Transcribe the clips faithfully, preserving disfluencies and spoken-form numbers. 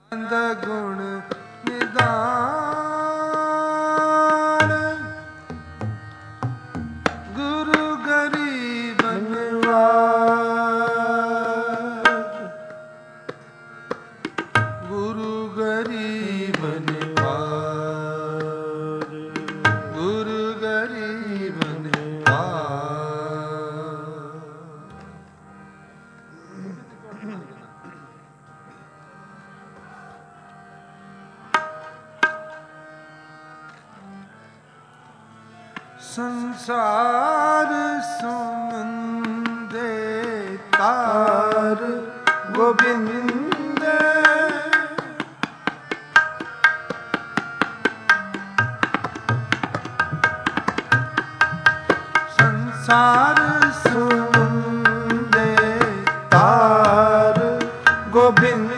ਗੁਣ ਨਿਦਾਨ ਗੁਰੂ ਗਰੀਬ ਨਿਵਾਜ ਗੁਰੂ ਗਰੀਬ ਨਿਵਾਜ ਗੁਰੂ ਗਰੀਬ ਸੰਸਾਰ ਸੁਮੰਦੇ ਤਾਰ ਗੋਬਿੰਦ ਸੰਸਾਰ ਸੁਮੰਦੇ ਤਾਰ ਗੋਬਿੰਦ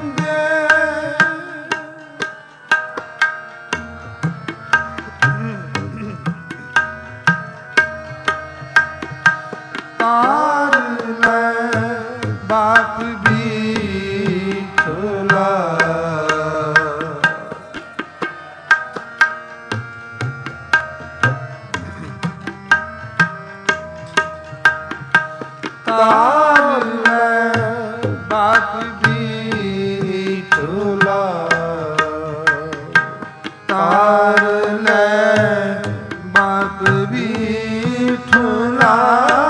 ਤਾਰ ਲੈ ਬਾਪ ਬੀਠਲਾ ਤਾਰ ਲੈ ਬਾਪ ਬੀਠਲਾ ਤਾਰ ਲੈ ਬਾਪ ਬੀਠਲਾ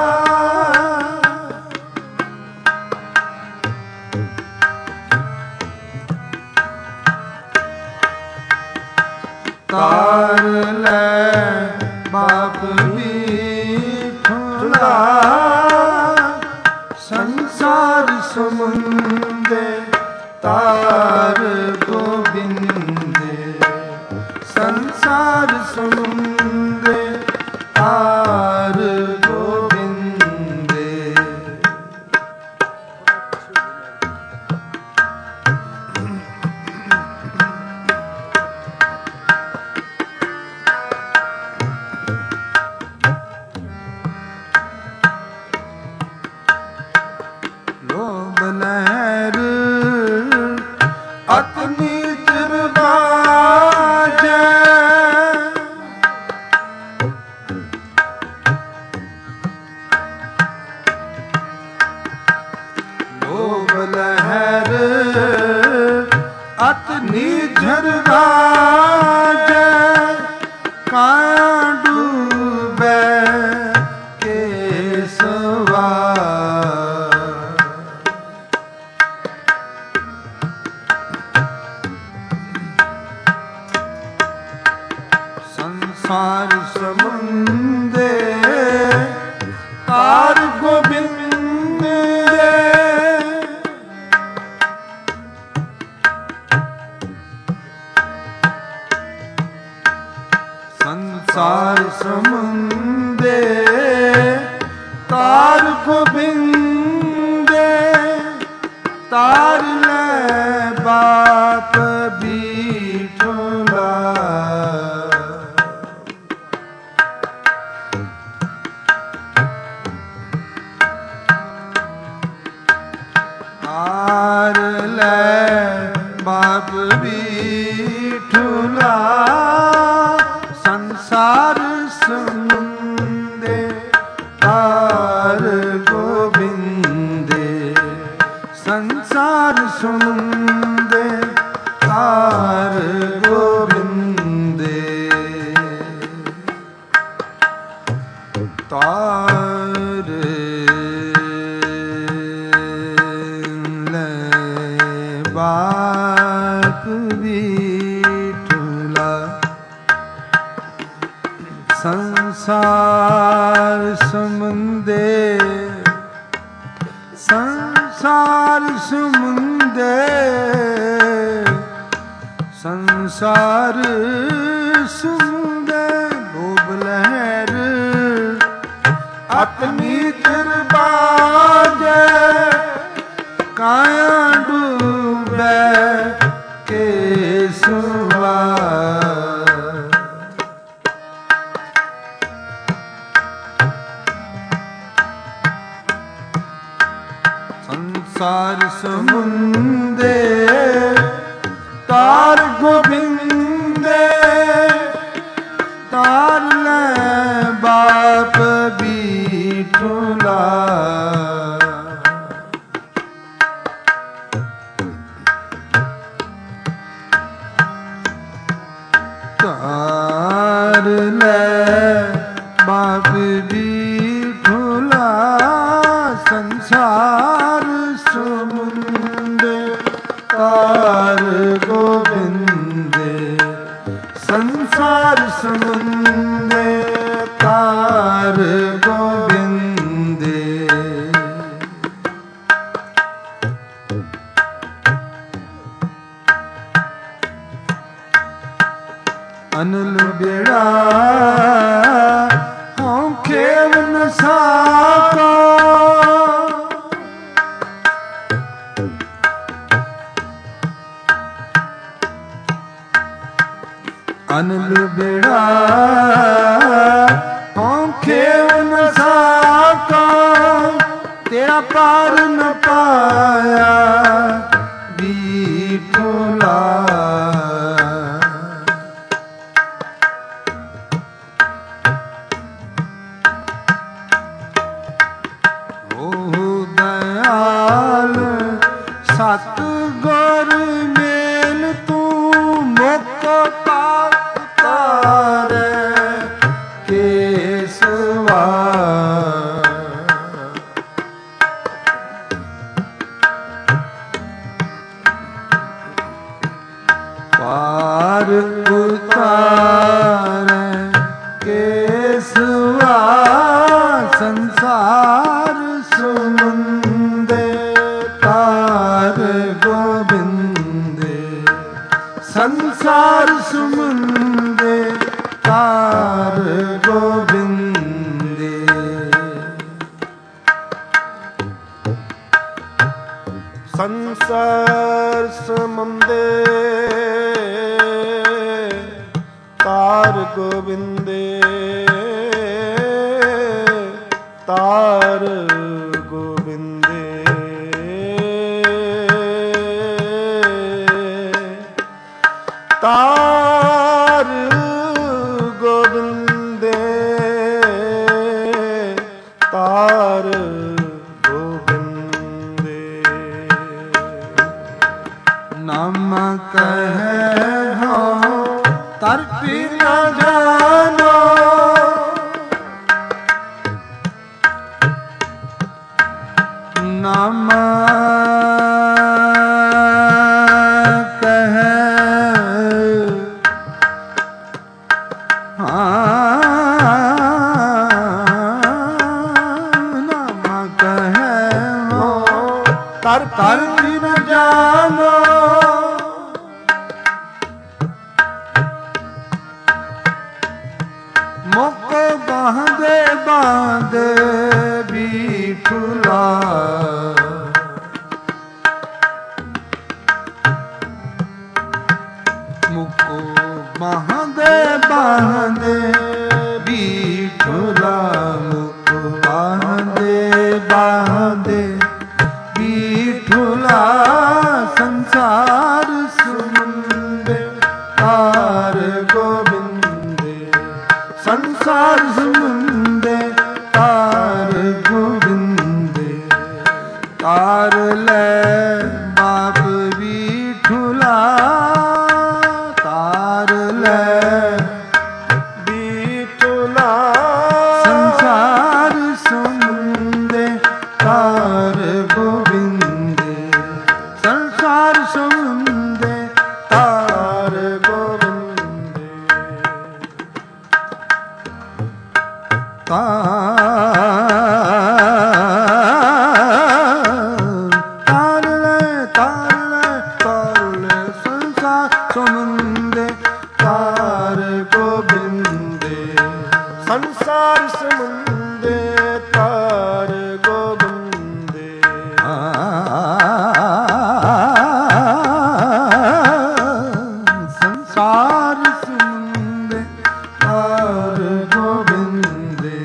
ਤਾਰ ਲੈ ਬਾਪ ਬੀਠਲਾ ਸੰਸਾਰ ਸਮੁੰਦੇ ਤਾਰ ਗੋਬਿੰਦੇ ਸੰਸਾਰ ਸਮੁੰਦੇ ਤਾਰ ਗੋਬਿੰਦੇ ਲੋਭ ਲਹਿਰ ਅਤ ਨੀਚ ਰਵਾਜੈ ਲੋਭ ਲਹਿਰ ਅਤ ਨੀਚ ਰਵਾਜੈ ਕਾਇਆ ਡੂਬੈ ਕੇਸਵਾ ਸੰਸਾਰ ਸਮੁੰਦੇ ਤਾਰ ਗੋਬਿੰਦੇ ਸੰਸਾਰ ਸਮੁੰਦੇ ਤਾਰ ਗੋਬਿੰਦੇ ਤਾਰ ਲੈ ਬਾਪ ਬੀਠਲਾ ਤਾਰ ਲੈ ਬਾਪ ਬੀਠਲਾ ਸੰਸਾਰ ਸਮੁੰਦੇ ਤਾਰ ਗੋਬਿੰਦੇ ਸੰਸਾਰ ਸਮੁੰਦੇ ਤਾਰ ਗੋਬਿੰਦੇ ਤਾਰ ਬਾਪ ਬੀਠਲਾ ਸੰਸਾਰ ਸਮੁੰਦੇ ਸੰਸਾਰ ਸਮੁੰਦੇ ਸੰਸਾਰ ਸਮੁੰਦੇ ਲੋਭ ਲਹਿਰ ਆਪਣੀ ਤਰਬਾਜੈ ਕਾਇਆ ਡੂਬੈ ਕੇਸਵਾ ਸੰਸਾਰ ਸਮੁੰਦੇ ਅਨਲ ਬੇੜਾ ਹਉ ਖੇਵ ਨ ਸਾਕੋ ਅਨਲ ਬੇੜਾ ਹਉ ਖੇਵ ਨ ਸਾਕੋ ਤੇਰਾ ਪਾਰ ਨ ਪਾਇਆ ਬੀਠੋਲਾ ਸਤ ਗੁਰ ਮੇਲ ਤੂੰ ਮੁਖ ਪਾਰ ਉਤਾਰੈ ਕੇਸਵਾ ਪਾਰ ਉਤਾਰੈ ਕੇਸਵਾ ਸੰਸਾਰ ਸਮੁੰਦੇ ਤਾਰ ਗੋਬਿੰਦੇ ਸੰਸਾਰ ਸਮੁੰਦੇ ਤਾਰ ਗੋਬਿੰਦੇ ਸੰਸਾਰ ਸਮੁੰਦੇ ਤਾਰ ਗੋਬਿੰਦੇ ਤਾਰ ਗੋਬਿੰਦੇ ਤਾਰ ਗੋਬਿੰਦੇ ਤਾਰ ਗੋਬਿੰਦੇ ਨਾਮ ਕਹੈ ਹਉ ਤਰਪੀ ਨ ਜਾਨੋ ਨਾਮ ਕਹੈ ਹਾਂ ਨਾਮ ਕਹੈ ਹਉ ਤਰਪੀ ਨ ਜਾਨੋ ਮੁਖ ਬਾਂਦੇ ਬਾਂਦੇ ਬੀਠੁਲਾ ਮੁਖ ਬਾਂਦੇ ਬਾਂਦੇ ਬੀਠੁਲਾ ਮੁਖ ਬਾਂਦੇ ਬਾਂਦੇ ਬੀਠੁਲਾ ਸੰਸਾਰ ਸਮੁੰਦੇ ਤਾਰ ਗੋਬਿੰਦੇ ਸੰਸਾਰ ਸਮੁੰਦੇ ਤਾਰ ਗੋਬਿੰਦੇ ਤਾਰ ਲੈ ਬਾਪ ਬੀਠੁਲਾ ਤਾਰ ਲੈ ਬੀਠੁਲਾ ਸੰਸਾਰ ਸਮੁੰਦੇ ਤਾਰ ਗੋਬਿੰਦੇ ਸੰਸਾਰ ਸਮੁੰਦੇ ਤਾਰ ਗੋਬਿੰਦੇ ਤਾਰ ਲੈ ਤਾਰ ਲੈ ਤਾਰ ਲੈ ਸੰਸਾਰ ਸਮੁੰਦੇ ਤਾਰ ਗੋਬਿੰਦੇ ਸੰਸਾਰ ਸਮੁੰਦੇ ਤਾਰ ਗੋਬਿੰਦੇ ਸੰਸਾਰ ਸਮੁੰਦੇ ਤਾਰ ਗੋਬਿੰਦੇ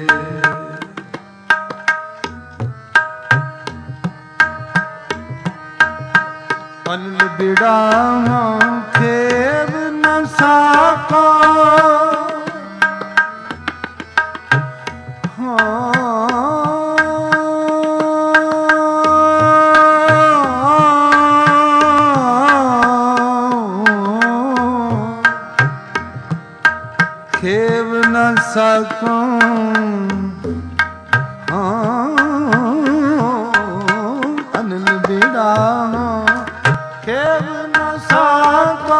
ਅਨਲ ਬਿੜਾ ਖੇਵ ਨ ਸਾਕੋ ਖੇਵ ਨ ਸਕੋ ਅਨਲ ਬਿੜਾ ਖੇਵ ਨ ਸਕੋ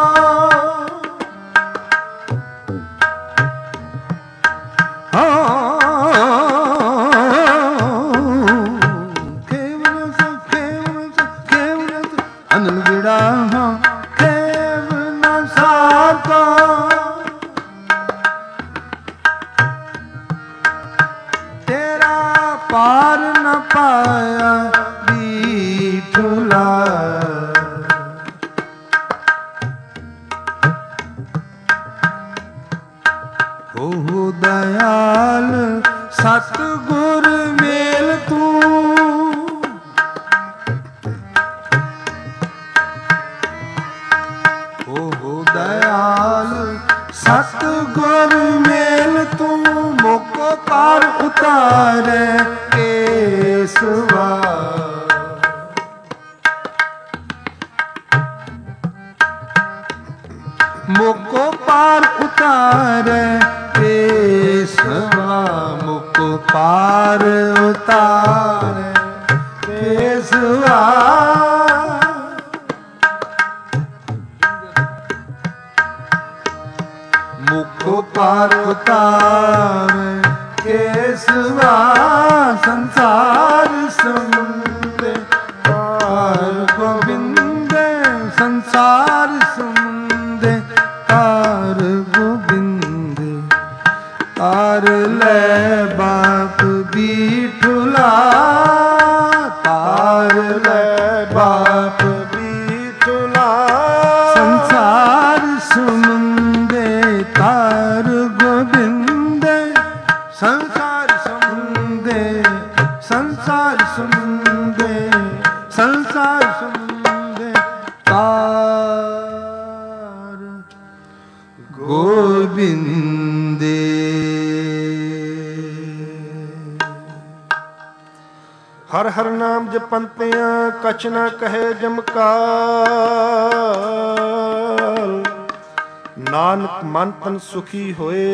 ਅਨਲ ਬਿੜਾ ਖੇਵ ਨ ਸਕੋ ਪਾਇਆ ਬੀਠੁਲਾ। ਓ ਦਇਆਲ ਸਤਿਗੁਰ ਮੇਲ ਤੂੰ, ਓ ਦਇਆਲ ਸਤਿਗੁਰ ਮੇਲ ਤੂੰ, ਮੁਖ ਪਾਰ ਉਤਾਰੇ ਕੇਸਵਾ। ਮੁਖ ਪਾਰ ਉਤਾਰੇ ਕੇਸਵਾ, ਮੁਖ ਪਾਰ ਉਤਾਰੇ ਕੇਸਵਾ। ਮੁਖ ਪਾਰ ਉਤਾਰੇ ਕੇਸਵਾ, ਸੰਸਾਰ ਸਮੁੰਦੇ ਪਾਰ ਗੋਬਿੰਦੇ, ਸੰਸਾਰ ਸਮੁੰਦੇ ਪਾਰ ਗੋਬਿੰਦੇ। ਤਾਰ ਲੈ ਬਾਪ ਬੀਠੁਲਾ, ਤਾਰ ਲੈ ਬਾਪ ਬੀਠੁਲਾ। ਸੰਸਾਰ ਸਮੁੰਦੇ ਤਾਰ ਗੋਬਿੰਦੇ, ਸੰਸਾਰ ਸਮੁੰਦੇ, ਸੰਸਾਰ ਸਮੁੰਦੇ, ਸੰਸਾਰ ਸਮੁੰਦੇ ਤਾਰ ਗੋਬਿੰਦੇ। ਹਰ ਹਰ ਨਾਮ ਜਪੰਤਿਆਂ ਕਛ ਨਾ ਕਹੇ ਜਮਕਾਲ, ਨਾਨਕ ਮਨ ਤਨ ਸੁਖੀ ਹੋਏ,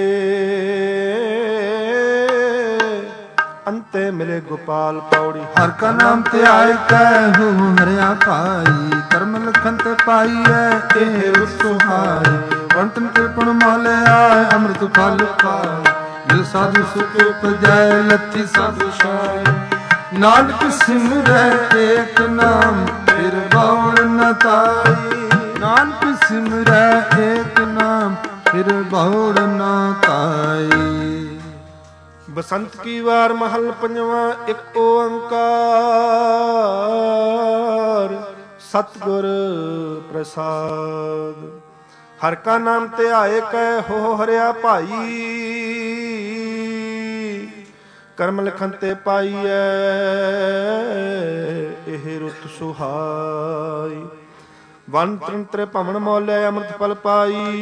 ਅੰਤੇ ਮਿਲੇ ਗੋਪਾਲ ਪੌੜੀ। ਹਰ ਕਾ ਨਾਮ ਧਿਆਇ ਕੈ ਹੋ ਹਰਿਆ ਭਾਈ, ਕਰਮ ਲਖਨ ਤੇ ਪਾਈਐ ਇਹ ਰੁਤ ਸੁਹਾਈ। ਵੰਤਨ ਤੇ ਪੁਣ ਮਾਲਿਆ ਅੰਮ੍ਰਿਤ ਫਲ ਪਾਇ, ਮਿਲ ਸਾਧੂ ਸੁਖ ਉਪਜੈ ਲੱਥੀ ਸਾਧੂ ਛਾਇ। ਨਾਨਕ ਸਿਮਰੈ ਏਕ ਨਾਮ ਫਿਰ ਬਾਵਣ ਨ ਤਾਈ, ਨਾਨਕ ਸਿਮਰੈ ਏਕ ਨਾਮ ਫਿਰ ਬਾਵਣ ਨ ਤਾਈ। ਬਸੰਤ ਕੀ ਵਾਰ ਮਹਲ ਪੰਜਵਾਂ, ਇੱਕ ਓੰਕਾਰ ਸਤਿਗੁਰ ਪ੍ਰਸਾਦ। ਹਰ ਕਾ ਨਾਮ ਧਿਆਏ ਕੈ ਹੋ ਹਰਿਆ ਭਾਈ, ਕਰਮ ਲਿਖਨ ਤੇ ਪਾਈਐ ਇਹ ਰੁਤ ਸੁਹਾਈ। ਵਨ ਤ੍ਰਿਣ ਤ੍ਰੇ ਭਵਨ ਮੌਲਿਆ ਅੰਮ੍ਰਿਤ ਫਲ ਪਾਈ,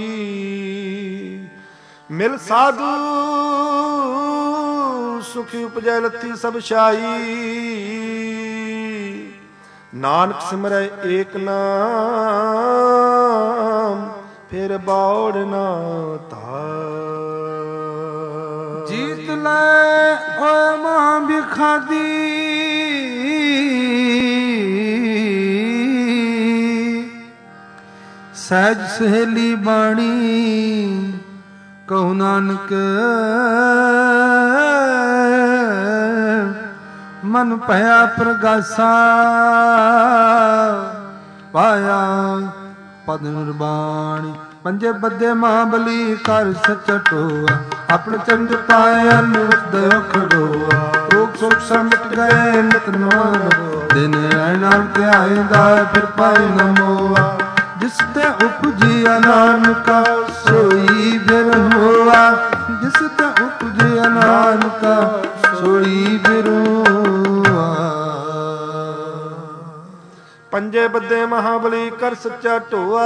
ਮਿਲ ਸਾਧੂ ਸੁਖੀ ਉਪਜੈ ਲੱਥੀ ਸਭ ਛਾਈ। ਨਾਨਕ ਸਿਮਰੈ ਏਕ ਨਾਮ ਫਿਰ ਬੌੜ ਨਾ ਧਾਰ। ਜੀਤ ਲੈ ਓਏ ਮਾਂ ਬਿਖਾਦੀ, ਸਹਿਜ ਸਹੇਲੀ ਬਾਣੀ ਕਹੂ ਨਾਨਕ। ਮਨ ਭਇਆ ਪ੍ਰਗਾਸਾ ਪਾਇਆ ਪਦ ਨਿਰਬਾਣੀ। ਪੰਜੇ ਬੱਦੇ ਮਹਾਬਲੀ ਕਰ ਸੱਚਾ ਟੋਆ, ਆਪਣੇ ਚੰਦ ਪਾਏ ਅਨੁਰਦ ਖੜੋਆ। ਰੋਗ ਸੋਗ ਸਮਟ ਗਏ ਨਿਤ ਨਵਾਂ, ਦਿਨ ਨਾਮ ਧਿਆਇਂਦਾ ਫਿਰ ਪਾਏ ਨਮੋਆ। ਜਿਸ ਤੇ ਉਪਜਿਆ ਨਾਨਕਾ ਸੋਈ ਫਿਰ ਹੋਆ, ਜਿਸ ਤੇ ਉਪਜਿਆ ਨਾਨਕਾ ਸੋਈ ਫਿਰ ਹੋਆ। ਪੰਜੇ ਬੱਦੇ ਮਹਾਬਲੀ ਕਰ ਸੱਚਾ ਢੋਆ,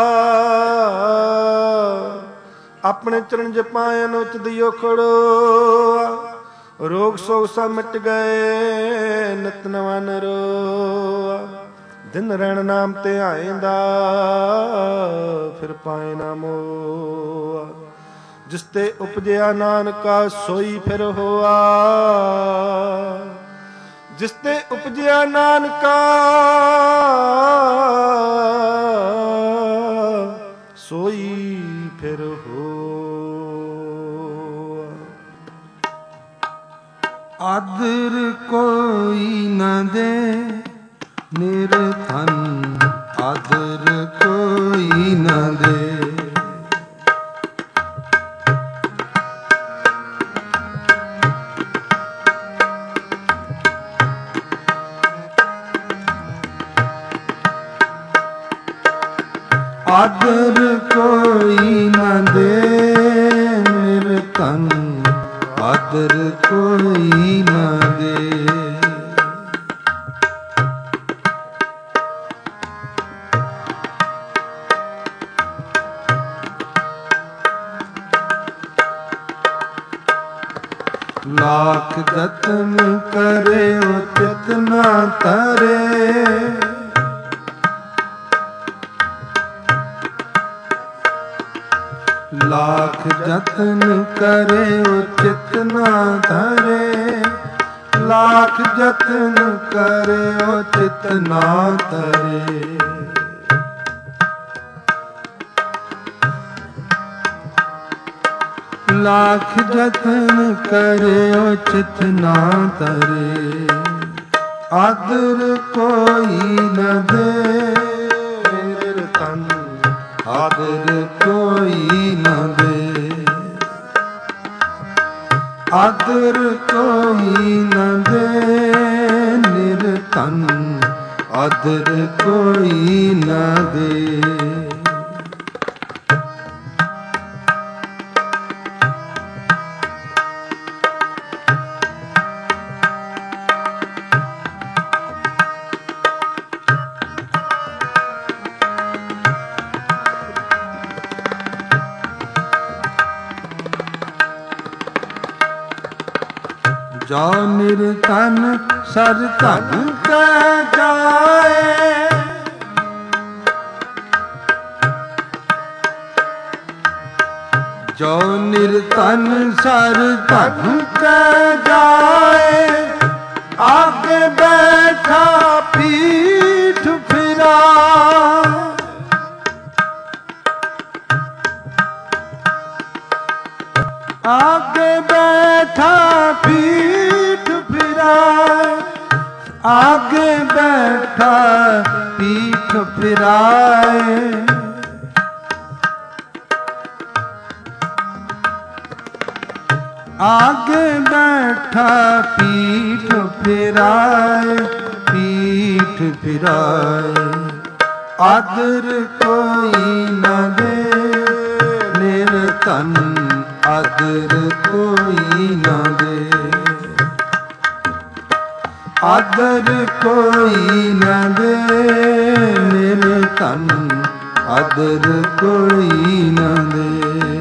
ਆਪਣੇ ਚਰਨ ਜਪਾਇਨ ਉਚ ਦਿਓ ਖੜੋਆ। ਰੋਗ ਸੋਗ ਸਭ ਮਿਟ ਗਏ ਨਿਤ ਨਵਾਂ ਨਰੋਆ। ਦਿਨ ਰਹਿਣ ਨਾਮ ਤੇ ਆਇਂਦਾ ਫਿਰ ਪਾਏ ਨਾ ਮੋਆ। ਜਿਸ ਤੇ ਉਪਜਿਆ ਨਾਨਕਾ ਸੋਈ ਫਿਰ ਹੋਆ, ਜਿਸ ਤੇ ਉਪਜਿਆ ਨਾਨਕਾ ਸੋਈ ਫਿਰ ਹੋਆ। ਆਦਰ ਕੋਈ ਨਾ ਦੇ ਨਿਰਧਨ, ਆਦਰ ਕੋਈ ਨਾ ਦੇ। ਆਦਰ ਕੋਈ ਨ ਦੇ ਨਿਰਤਨ, ਆਦਰ ਕੋਈ ਨ ਦੇ। ਲਾਖ ਜਤਨ ਕਰੇ ਉਚਿਤ ਨ ਤਰੇ, ਲਾਖ ਜਤਨ ਕਰੇ ਉਚਿਤ ਨ ਧਰੇ, ਲਾਖ ਜਤਨ ਕਰੇ ਉਚਿਤ ਨ ਧਰੇ। ਲਾਖ ਜਤਨ ਕਰੇ ਉਚਿਤ ਨ ਧਰੇ, ਆਦਰ ਕੋਈ ਨ ਦੇ ਨਿਰਤਨ, ਆਦਰ ਕੋਈ ਨ ਦੇ। ਆਦਰ ਕੋਈ ਨ ਦੇ ਨਿਰਤਨ, ਆਦਰ ਕੋਈ ਨ ਦੇ। ਜੋ ਨਿਰਤਨ ਸਰ ਧਨ ਕੈ ਜਾਏ, ਜੋ ਨਿਰਤਨ ਸਰ ਧਨ ਕੈ ਜਾਏ, ਆਗੇ ਬੈਠਾ ਪੀਠ ਫਿਰਾਏ, ਆਗੇ ਬੈਠਾ ਪੀਠ ਫਿਰਾਏ, ਆਗੇ ਬੈਠਾ ਪੀਠ ਫਿਰਾਏ। ਆਗੇ ਬੈਠਾ ਪੀਠ ਫਿਰਾਏ, ਪੀਠ ਫਿਰਾਏ। ਆਦਰ ਕੋਈ ਨ ਦੇ ਨਿਰਤਨ, ਆਦਰ ਕੋਈ ਨ ਦੇ। ਆਦਰ ਕੋਈ ਨ ਦੇ ਨਿਰਤਨ, ਆਦਰ ਕੋਈ ਨ ਦੇ।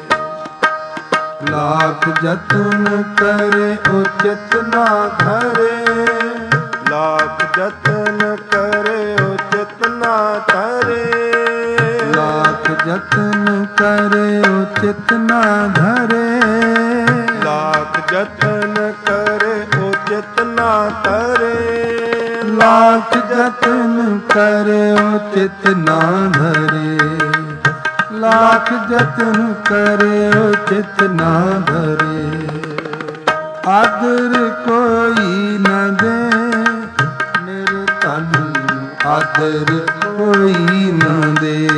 ਲਾਖ ਜਤਨ ਕਰੇ ਉਚਿਤ ਨ ਧਰੇ, ਲਾਖ ਜਤਨ ਕਰੇ ਉਚਿਤ ਨ ਧਰੇ। ਲਾਖ ਜਤਨ ਕਰੇ ਉਚਿਤ ਨ ਧਰੇ, ਲਾਖ ਜਤਨ ਕਰੇ ਉਚਿਤ ਨ ਧਰੇ। ਲਾਖ ਜਤਨ ਕਰੇ ਉਚਿਤ ਨ ਧਰੇ, ਲਾਖ ਜਤਨ ਕਰੇ ਉਚਿਤ ਨ ਧਰੇ। ਆਦਰ ਕੋਈ ਨ ਦੇ ਨਿਰਤਨ, ਆਦਰ ਕੋਈ ਨ ਦੇ।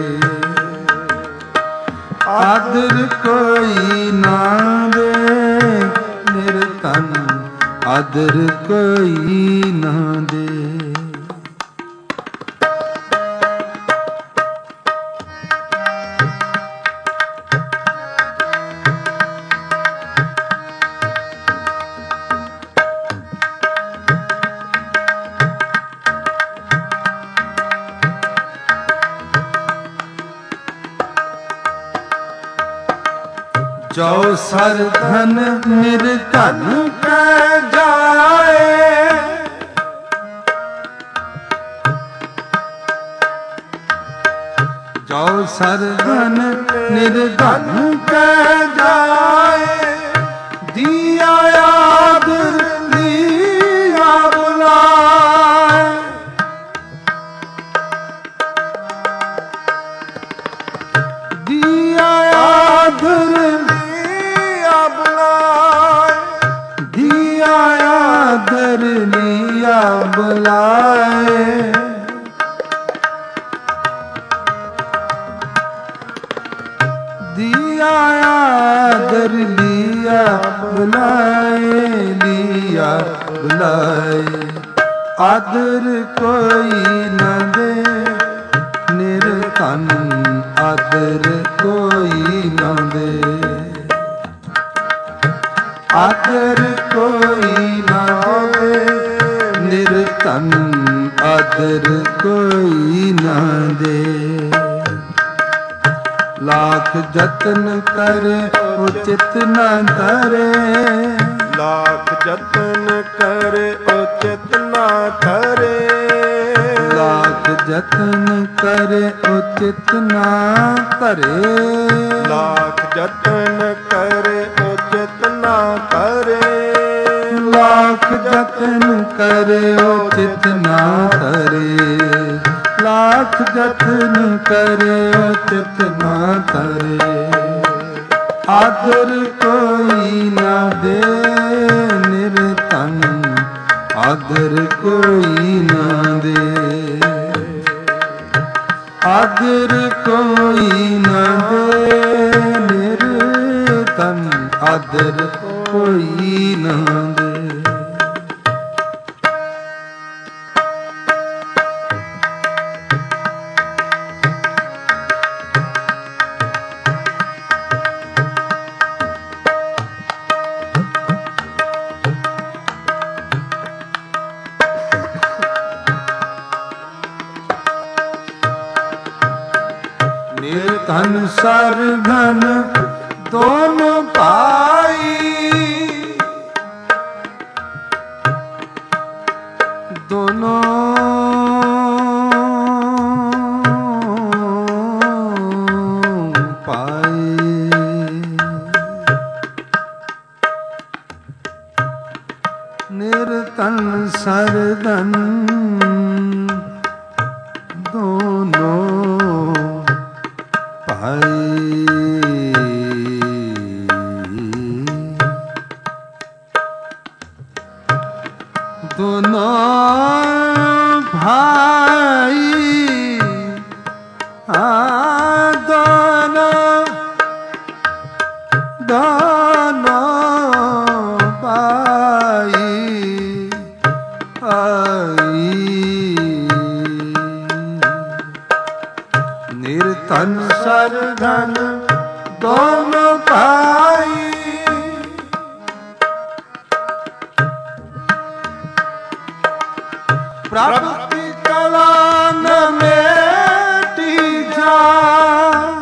ਆਦਰ ਕੋਈ ਨ ਦੇ ਨਿਰਤਨ, ਆਦਰ ਕੋਈ ਨ ਦੇ। ਜੋ ਸਰ ਧਨ ਨਿਰਧਨ ਕੈ ਜਾਏ, ਜੋ ਸਰ ਧਨ ਨਿਰਧਨ ਕੈ ਜਾਏ। ਦੀਆ ਆਦਰ ਲੀਆ ਬੁਲਾਏ, ਦੀਆ ਆਦਰ ਆਦਰ ਲੀਆ ਬੁਲਾਏ। ਦੀਆ ਆਦਰ ਲੀਆ ਬੁਲਾਏ, ਲੀਆ ਬੁਲਾਏ। ਆਦਰ ਕੋਈ ਨ ਦੇ ਨਿਰਤਨ, ਕੋਈ ਨਾ ਦੇ। ਲਾਖ ਜਤਨ ਕਰੇ ਉਹ ਚਿਤ ਨਾ ਧਰੇ। ਲਾਖ ਜਤਨ ਕਰੇ ਉਹ ਚਿਤ ਨਾ ਧਰੇ। ਲਾਖ ਜਤਨ ਕਰੇ ਉਹ ਚਿਤ ਨਾ ਧਰੇ। ਲਾਖ ਜਤਨ ਕਰੇ ਉਹ ਚਿਤ ਨਾ ਧਰੇ। ਲਾਖ ਜਤਨ ਕਰੇ ਉਹ ਚਿਤ ਨਾ ਧਰੇ। ਲਾਖ ਜਤਨ ਕਰੇ ਉਹ ਚਿਤ ਨਾ ਧਰੇ। ਆਦਰ ਕੋਈ ਨਾ ਦੇ ਨਿਰਤਨ। ਆਦਰ ਕੋਈ ਨਾ ਦੇ। ਆਦਰ ਕੋਈ ਨਾ ਦੇ ਨਿਰਤਨ। ਆਦਰ ਕੋਈ ਨਾ ਦੇ। ਨਿਰਧਨ ਸਰਧਨ ਦੋਨੋਂ ਭਾਈ। ਦੋਨੋਂ ਭਾਈ। ਨਿਰਧਨ ਸਰਧਨ ਦੋਨੋਂ ਭਾਈ। ਦੋਨੋਂ ਭਾਈ। ਆ ਦੋਨੋਂ ਦੋਨੋਂ ਭਾਈ। ਭਾਈ ਨਿਰਧਨ ਸਰਧਨ ਦੋਨੋਂ ਭਾਈ। ਪ੍ਰਭ ਕੀ ਕਲਾ ਨ ਮੇਟੀ ਜਾਏ।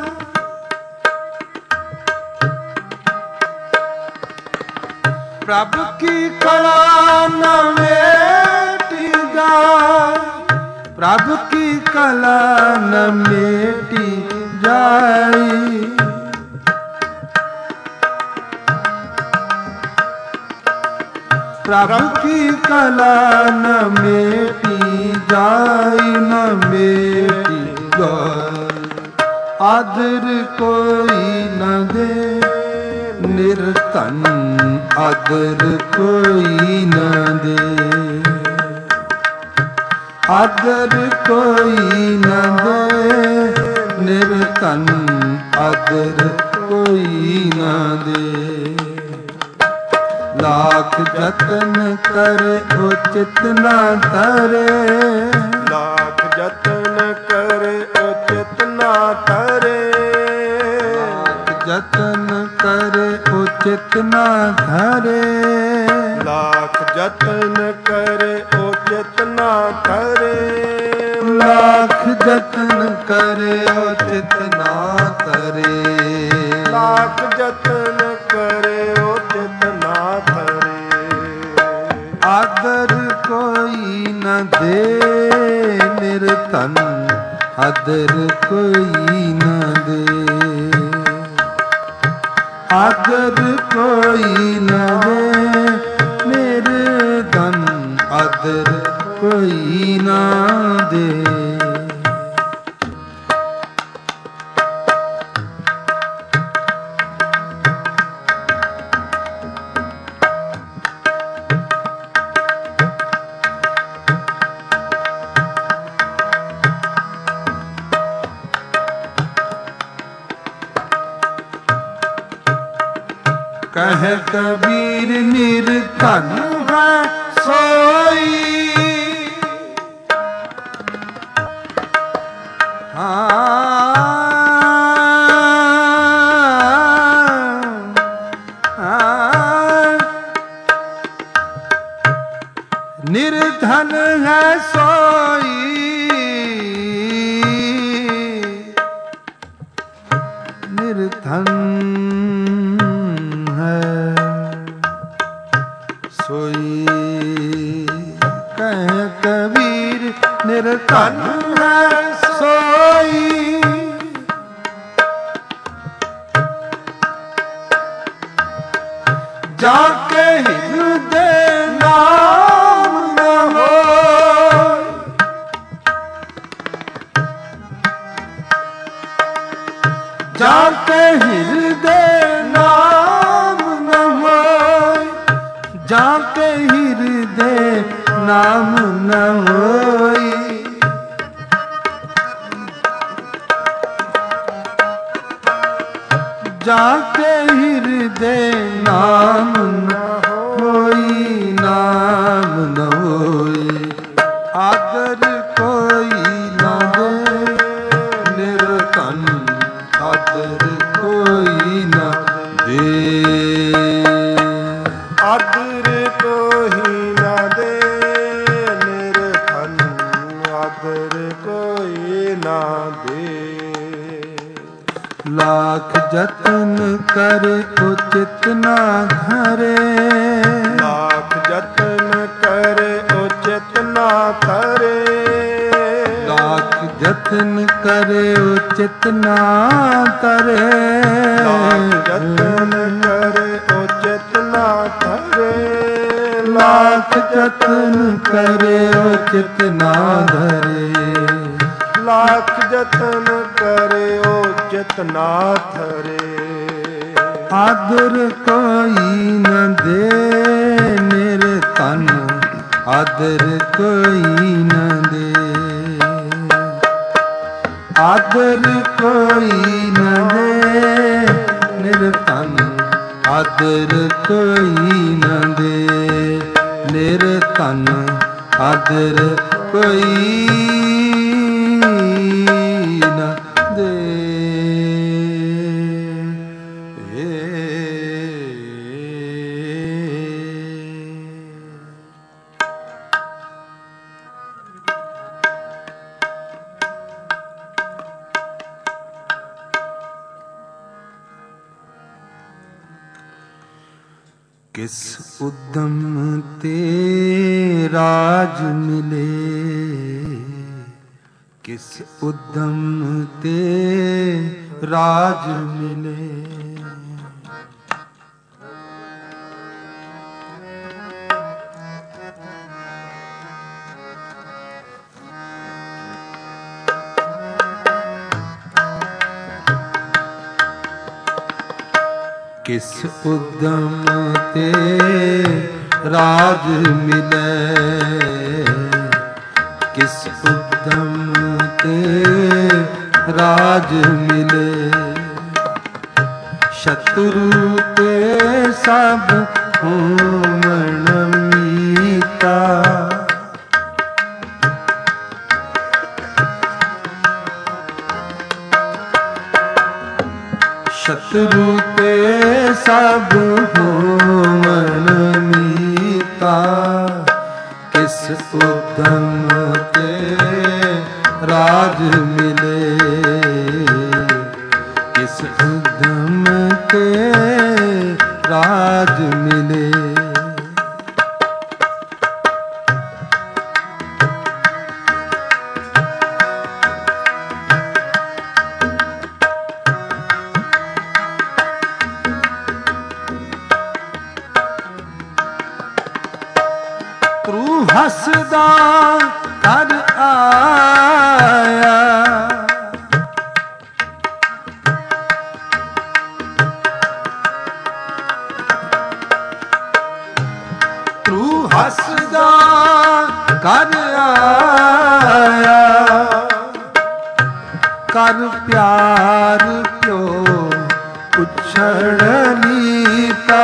ਪ੍ਰਭ ਕੀ ਕਲਾ ਨ ਮੇਟੀ ਜਾਏ। ਪ੍ਰਭ ਕੀ ਕਲਾ ਨ ਮੇਟੀ ਜਾਈ। ਪ੍ਰਭ ਕੀ ਕਲਾ ਨ ਮੇਟੀ ਜਾਈ। ਨ ਮੇਟੀ ਜਾਈ। ਆਦਰ ਕੋਈ ਨ ਦੇ ਨਿਰਧਨ। ਆਦਰ ਕੋਈ ਨ ਦੇ। ਆਦਰ ਕੋਈ ਨ ਦੇ ਨਿਰਧਨ। ਆਦਰ ਕੋਈ ਨ ਦੇ। ਲਾਖ ਜਤਨ ਕਰੇ ਉਹ ਚਿਤ ਨਾ ਧਰੇ। ਲਾਖ ਜਤਨ ਕਰੇ ਉਹ ਚਿਤ ਨਾ ਧਰੇ। ਲਾਖ ਜਤਨ ਕਰੇ ਉਹ ਚਿਤ ਨਾ ਧਰੇ। ਲਾਖ ਜਤਨ ਕਰੇ ਉਹ ਚਿਤ ਨਾ ਧਰੇ। ਲਾਖ ਜਤਨ ਕਰੇ ਉਹ ਚਿਤ ਨਾ ਧਰੇ। ਲਾਖ ਜਤਨ ਕਰੇ ਉਹ ਚਿਤ ਨਾ ਧਰੇ। ਆਦਰ ਕੋਈ ਨ ਦੇ ਨਿਰਧਨ। ਆਦਰ ਕੋਈ ਨ ਦੇ। ਆਦਰ ਕੋਈ ਨ ਦੇ ਨਿਰਧਨ। ਆਦਰ ਕੋਈ ਨ ਦੇ। कह कबीर निर्धन है सोई। निर्धन है सोई ਜਾਤੇ ਹਿਰਦੇ ਨਾਮ ਨ ਹੋਇ, ਜਾਤੇ ਹਿਰਦੇ ਨਾਮ ਨ ਹੋਇ। ਜਾਤੇ ਹਿਰਦੇ ਨਾਮ ਨ ਹੋਇ, ਨਾਮ ਨ ਹੋਇ। ਆਦਰ ਕੋਈ ਨਾ ਦੇ ਨਿਰਧਨ, ਆਦਰ ਕੋਈ ਨਾ ਦੇ। ਆਦਰ ਕੋਈ ਨਾ ਦੇ ਨਿਰਧਨ, ਆਦਰ ਕੋਈ ਨਾ ਦੇ। ਲਾਖ ਜਤਨ ਕਰ ਉਚਿਤ ਨਾ ਧਰੇ, ਲਾਖ ਜਤਨ ਕਰ ਉਚਿਤ ਨਾ ਧਰੇ। ਲਾਖ ਜਤਨ ਕਰ ਉਚਿਤ ਨਾ ਧਰੇ, ਲਾਖ ਜਤਨ ਕਰ ਉਚਿਤ ਨਾ ਧਰੇ। ਲਾਖ ਜਤਨ ਕਰ ਉਚਿਤ ਨਾ ਧਰੇ। ਲਾਖ ਜਤਨ ਕਰਿਓ ਉਚਿਤ ਨਾ ਧਰੇ। ਆਦਰ ਕੋਈ ਨ ਦੇ ਨਿਰਧਨ, ਆਦਰ ਕੋਈ ਨ ਦੇ। ਆਦਰ ਕੋਈ ਨ ਦੇ ਨਿਰਧਨ, ਆਦਰ ਕੋਈ ਨ ਦੇ ਨਿਰਧਨ, ਆਦਰ ਕੋਈ ਨ ਦੇ। किस उद्यम ते राज मिले, किस उद्यम ते राज मिले। किस उद्यम ते राज मिले, किस उद्यम ते राज मिले। शत्रु ते सब होमन मीता, शत्रु ते सब होमन मीता। किस उद्यम ते राज मिले, किस उद्यम ते राज मिले। ਹੱਸਦਾ ਕਰ ਆਇਆ, ਤੂੰ ਹੱਸਦਾ ਕਰ ਆਇਆ। ਕਰ ਪਿਆਰ ਪਿਓ ਪੁੱਛੜ ਨੀਤਾ।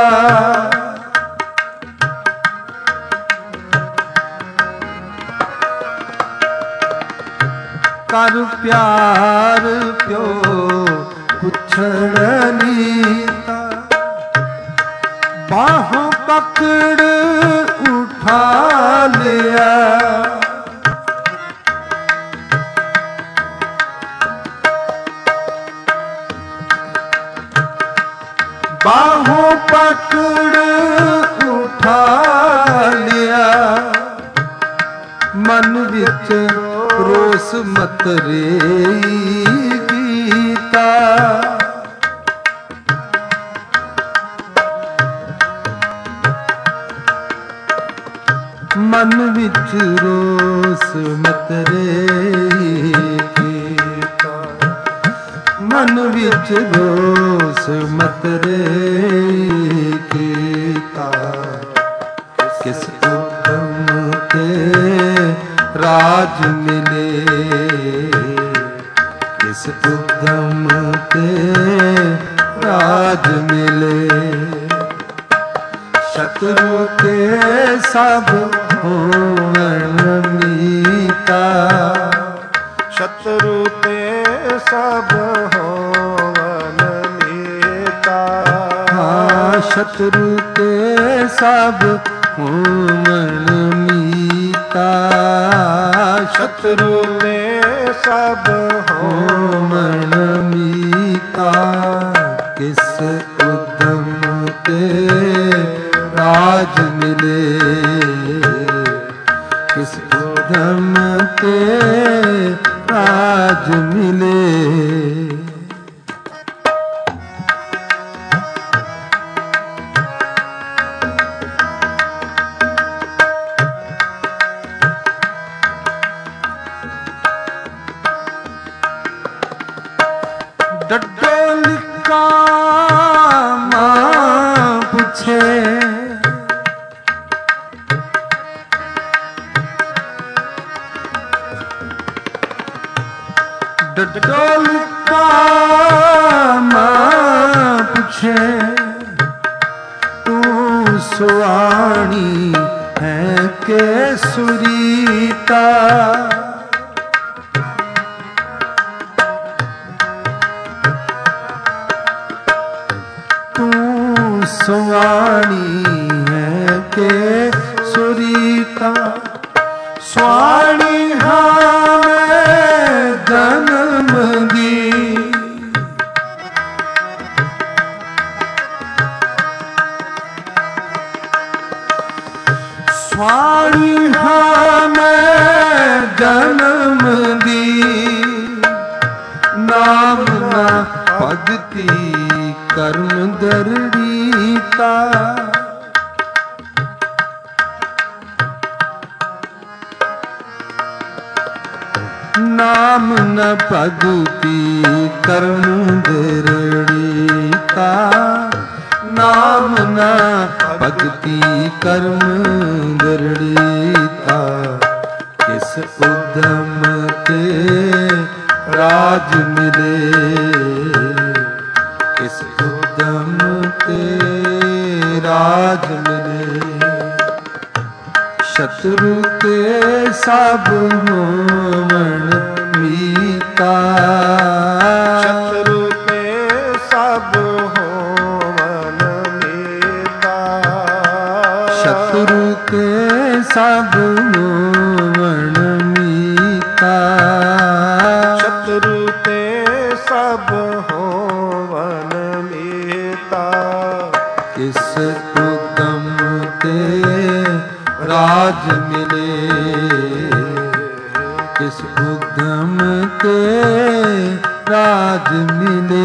ਕਰ ਪਿਆਰ ਪਿਓ ਪੁੱਛੜ ਨੀਤਾ। ਬਾਹ ਪਕੜ ਉਠਾ ਲਿਆ, ਬਾਹੋਂ ਪਕੜ ਉਠਾ ਲਿਆ। ਮਨ ਵਿੱਚ ਰੋਸ ਮਤਰੇ ਗੀਤਾ। ਮਨ ਵਿੱਚ ਰੋਸ ਮਤਰੇ ਗੀਤਾ। ਮਨ ਵਿੱਚ ਦੋਸ ਮਤ ਰੇ ਕੀਤਾ। ਕਿਸ ਉਦਮ ਤੇ ਰਾਜ ਮਿਲੇ, ਕਿਸ ਉਦਮ ਤੇ ਰਾਜ ਮਿਲੇ। ਸ਼ਤਰੂ ਕੇ ਸਭ ਹੋਵਨ ਮੀਤਾ, ਸ਼ਤਰੂ ਤੇ ਸਭ ਹੋਵਨ ਮੀਤਾ। ਹਾਂ ਸ਼ਤਰੂ ਤੇ ਸਭ ਹੋਵਨ ਮੀਤਾ, ਸ਼ਤਰੂ ਤੇ ਸਭ ਹੋਵਨ ਮੀਤਾ। ਕਿਸ ਉਦਮ ਤੇ ਰਾਜ ਮਿਲੇ, ਕਿਸ ਉਦਮ ਤੇ ਰਾਜ ਮਿਲੇ। ਡੱਡੋ ਲਿਕਾ ਮਾਂ ਪੁੱਛੇ, ਡੱਡੋ ਲਿਕਾ ਮਾਂ ਪੁੱਛੇ, ਤੂੰ ਸੁਆਣੀ ਹੈ ਕਿ ਸੁਰੀਤਾ। ਸੁਆਣੀ ਹੈ ਕਿ ਸੁਰੀਤਾ। ਸੁਆਣੀ ਹਾਂ ਮੈਂ ਜਨਮ ਦੀ, ਸੁਆਣੀ ਹਾਂ ਮੈਂ ਜਨਮ ਦੀ। ਨਾਮ ਨਾ ਭਗਤੀ ਕਰਮ ਦਰੜੀਤਾ। ਨਾਮ ਨ ਭਗਤੀ ਕਰਮ ਦਰੜੀਤਾ। ਨਾਮ ਨ ਭਗਤੀ ਕਰਮ ਦਰੜੀਤਾ। ਕਿਸ ਉਦਮ ਤੇ ਰਾਜ ਮਿਲੇ, ਕਿਸ ਉਦਮ ਤੇ ਰਾਜ ਮਿਲੇ। ਸ਼ਤਰੂ ਤੇ ਸਭ ਹੋਵਨ ਮੀਤਾ, ਸ਼ਤਰੂ ਤੇ ਸਭ ਹੋਵਨ ਮੀਤਾ। ਸ਼ਤਰੂ ਤੇ ਸਭ ਹੋਵਨ ਮੀਤਾ। ਸ਼ਤਰੂ ਤੇ ਸਭ ਹੋਵਨ ਮੀਤਾ। ਕਿਸ ਉਦਮ ਤੇ ਰਾਜ ਮਿਲੇ, ਕਿਸ ਉਦਮ ਤੇ ਰਾਜ ਮਿਲੇ।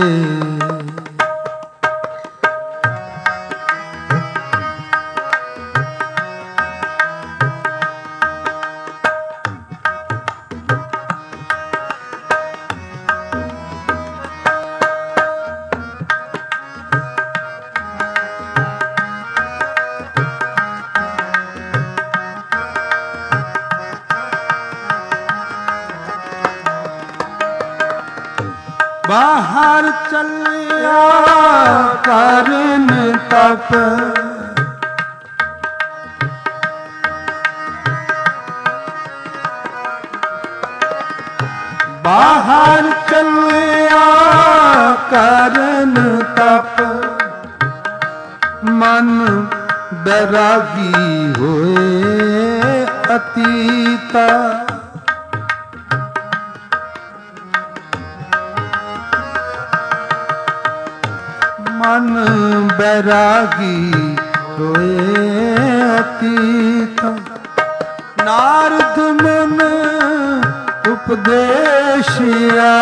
ਬਾਹਰ ਚੱਲਿਆ ਕਰਨ ਤਪ, ਬਾਹਰ ਚੱਲਿਆ ਕਰਨ ਤਪ। ਮਨ ਬੈਰਾਗੀ ਹੋਏ ਅਤੀਤਾ। ਮਨ ਬੈਰਾਗੀ ਹੋਏ ਅਤੀਤ। ਨਾਰਦ ਮਨ ਉਪਦੇਸ਼ਿਆ,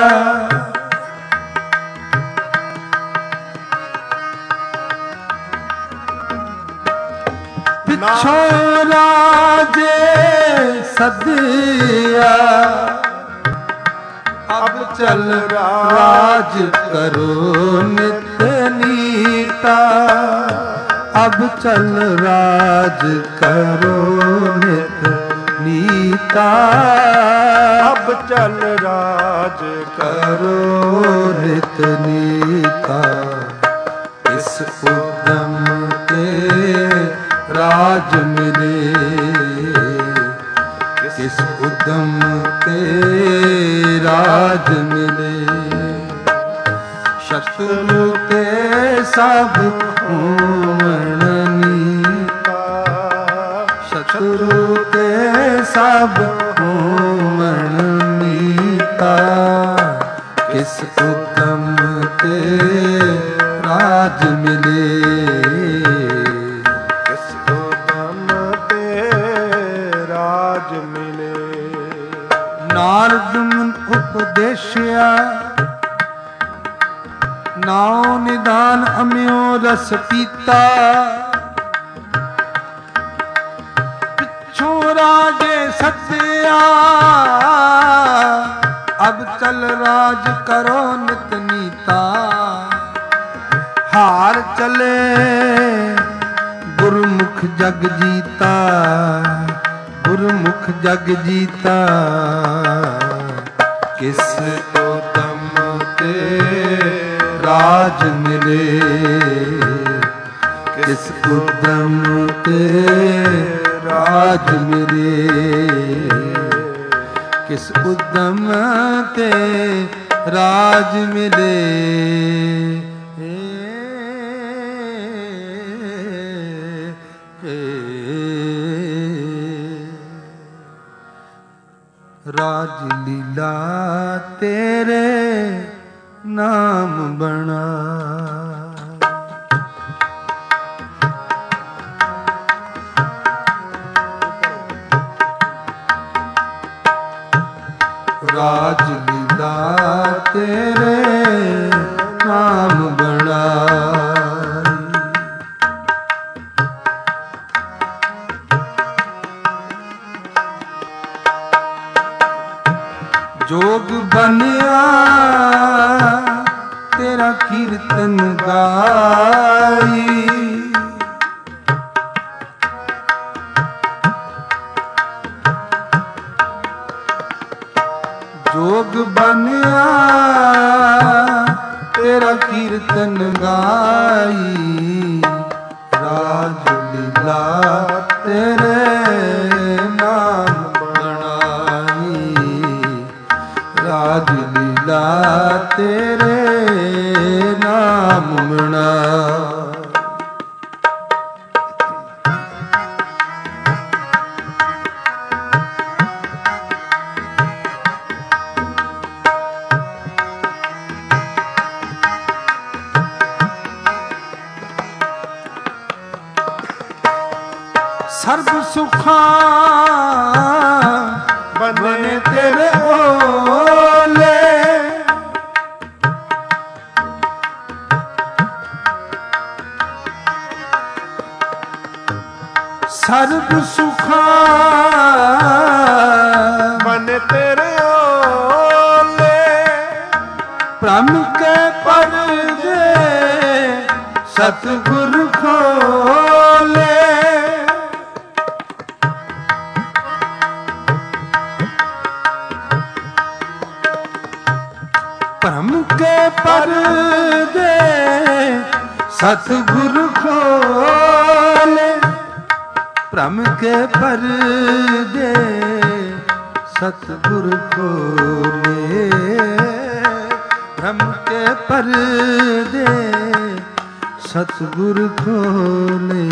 ਪਿਛੋਂ ਰਾਜੇ ਸਦਿਆ। ਅਬ ਚਲ ਰਾਜ ਕਰੋ ਨਿਤ ਨੀਤਾ। ਅਬ ਚਲ ਰਾਜ ਕਰੋ ਨਿਤ ਨੀਤਾ। ਅਬ ਚਲ ਰਾਜ ਕਰੋ ਨਿਤ ਨੀਤਾ। ਇਸ ਉਦਮ ਤੇ ਰਾਜ ਮਿਲੇ। ਕਿਸ ਉਦਮ ਤੇ ਰਾਜ ਮਿਲੇ। ਸ਼ਤਰੂ ਤੇ ਸਭ ਹੋਵਣ ਨੀਤਾ। ਸ਼ਤਰੂ ਤੇ ਸਭ ਹੋਵਣ ਨੀਤਾ। ਕਿਸ ਉਦਮ ਤੇ ਰਾਜ ਮਿਲੇ। ਕਿਸ ਉਦਮ ਤੇ ਰਾਜ ਮਿਲੇ। ਨਾਰਦ ਮੁਨ ਉਪਦੇਸ਼ਿਆ ਨਾਉ ਨਿਦਾਨ ਅਮਿਓ ਰਸ ਪੀਤਾ। ਪਿੱਛੋਂ ਰਾਜੇ ਸੱਦਿਆ ਅਬ ਚਲ ਰਾਜ ਕਰੋ ਨਿਤ ਨੀਤਾ। ਹਾਰ ਚਲੇ ਗੁਰਮੁਖ ਜਗ ਜੀਤਾ। ਗੁਰਮੁਖ ਜਗ ਜੀਤਾ। ਕਿਸ ਉਦਮ ਤੇ ਰਾਜ ਮਿਲੇ। ਕਿਸ ਉਦਮ ਤੇ ਰਾਜ ਮਿਲੇ। ਕਿਸ ਉਦਮ ਤੇ ਰਾਜ ਮਿਲੇ। ਰਾਜ ਲੀਲਾ ਤੇਰੇ ਨਾਮ ਬਣਾ। ਰਾਜ ਲੀਲਾ ਤੇਰੇ ਨਾਮ ਬਣਾ। ਜੋਗ ਬਣਿਆ ਤੇਰਾ ਕੀਰਤਨ ਗਾਈ। ਜੋਗ ਬਣਿਆ ਤੇਰਾ ਕੀਰਤਨ ਗਾਈ। ਰਾਜ ਲੀਲਾ ਤੇਰੇ ਨਾਮ ਬਣਾਈ। ਰਾਜ ਲੀਲਾ ਤੇਰੇ ਨਾਮ ਬਣਾ। ਸਰਬ ਸੁਖਾਂ ਬਨੇ ਤੇਰੇ ਓਲੇ। ਸਰਬ ਸੁਖਾਂ ਬਨੇ ਤੇਰੇ ਓਲੇ। ਭ੍ਰਮ ਕੇ ਪਰਦੇ ਸਤਿਗੁਰ ਖੋਲੇ। ਭ੍ਰਮ ਕੇ ਪਰਦੇ ਸਤਿਗੁਰ ਖੋਲੇ। ਭ੍ਰਮ ਕੇ ਪਰਦੇ ਸਤਿਗੁਰ ਖੋਲੇ। ਭ੍ਰਮ ਕੇ ਪਰਦੇ ਸਤਿਗੁਰ ਖੋਲੇ।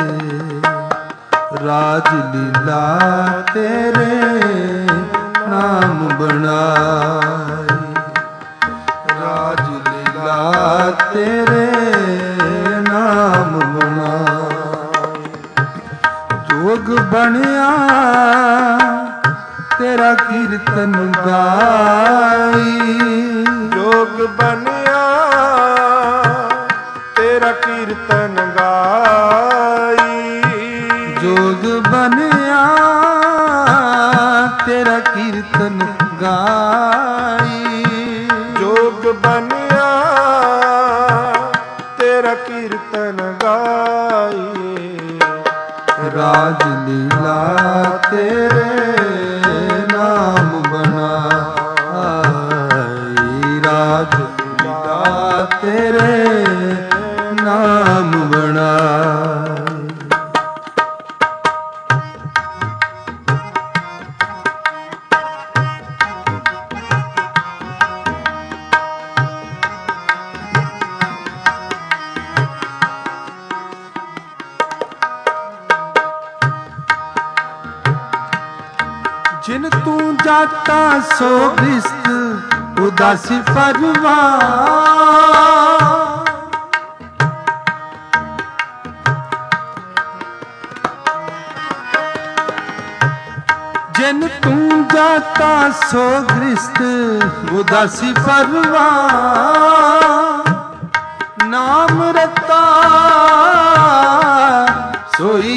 ਰਾਜ ਲੀਲਾ ਤੇਰੇ ਨਾਮ ਬਣਾਈ। ਰਾਜ ਲੀਲਾ ਤੇਰੇ ਨਾਮ ਬਣਾਈ। ਜੋਗ ਬਣਿਆ ਤੇਰਾ ਕੀਰਤਨ ਗਾਈ। ਜੋਗ ਬਣਿਆ ਤੇਰਾ ਕੀਰਤਨ ਗਾਈ। ਜੋਗ ਬਣਿਆ ਤੇਰਾ ਕੀਰਤਨ ਗਾਈ। ਬਨਿਆ ਤੇਰਾ ਕੀਰਤਨ ਗਾਈ। ਰਾਜ ਲੀਲਾ ਤੇਰੇ ਨਾਮ ਬਣਾਈ। ਰਾਜ ਲੀਲਾ ਤੇਰੇ ਨਾਮ ਬਣਾਈ। ਜਿਨ ਤੂੰ ਜਾਤਾ ਸੋ ਭ੍ਰਿਸ਼ਟ ਉਦਾਸੀ ਪਰਵਾਰ। ਜਿਨ ਤੂੰ ਜਾਤਾ ਸੋ ਭ੍ਰਿਸ਼ਟ ਉਦਾਸੀ ਪਰਵਾਰ। ਨਾਮ ਰਤਾ ਸੋਈ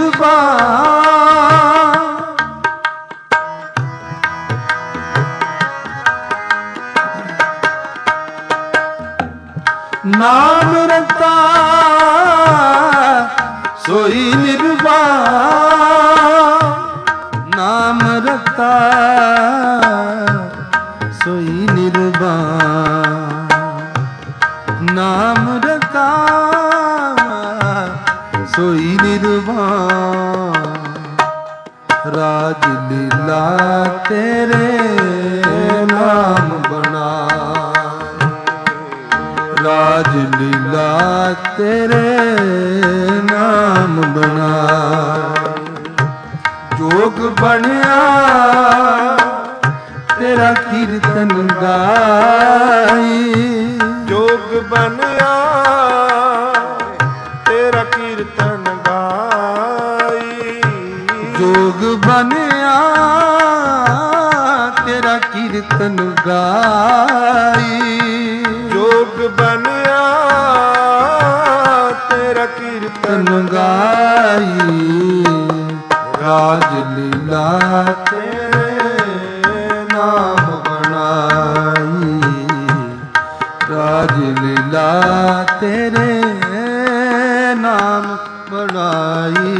ਨਿਰਵਾਣ। ਨਾਮ ਰਤਾ ਸੋਈ ਨਿਰਵਾਣ। ਨਾਮ ਰਤਾ ਸੋਈ ਨਿਰਵਾਣ। ਨਾਮ ਰਤਾ ਸੋਈ ਨਿਰਵਾਣ। ਰਾਜ ਲੀਲਾ ਤੇਰੇ ਨਾਮ ਬਣਾਈ। ਰਾਜ ਲੀਲਾ ਤੇਰੇ ਨਾਮ ਬਣਾਈ। ਜੋਗ ਬਣਿਆ ਤੇਰਾ ਕੀਰਤਨ ਗਾਈ। ਜੋਗ ਬਨਿਆ ਤੇਰਾ ਕੀਰਤਨ ਗਾਈ। ਜੋਗ ਬਣਿਆ ਤੇਰਾ ਕੀਰਤਨ ਗਾਈ। ਜੋਗ ਬਨਿਆ ਤੇਰਾ ਕੀਰਤਨ ਤਨ ਗਾਈ। ਰਾਜ ਲੀਲਾ ਤੇਰੇ ਨਾਮ ਬਣਾਈ। ਰਾਜ ਲੀਲਾ ਤੇਰੇ ਨਾਮ ਬਣਾਈ।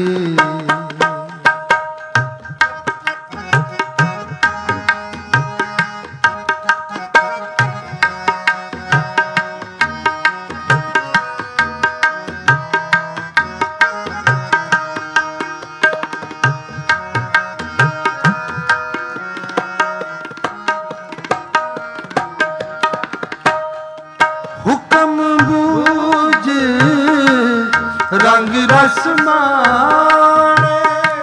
ਹੁਕਮ ਬੂਝ ਰੰਗ ਰਸ ਮਾਣੇ।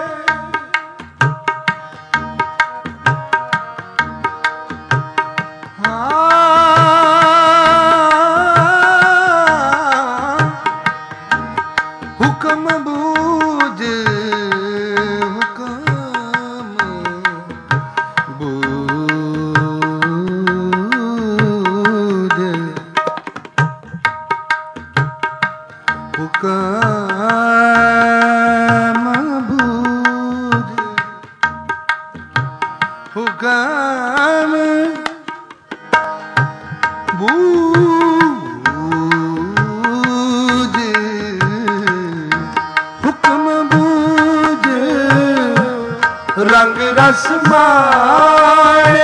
ਹੁਕਮ ਬੂਝ ਹੁਕਮ ਬੂਝ ਹੁਕਮ ਬੂਝ ਹੁਕਮ ਬੂਝ ਹੁਕਮ ਬੂਝ ਰੰਗ ਰਸ ਮਾਣੇ।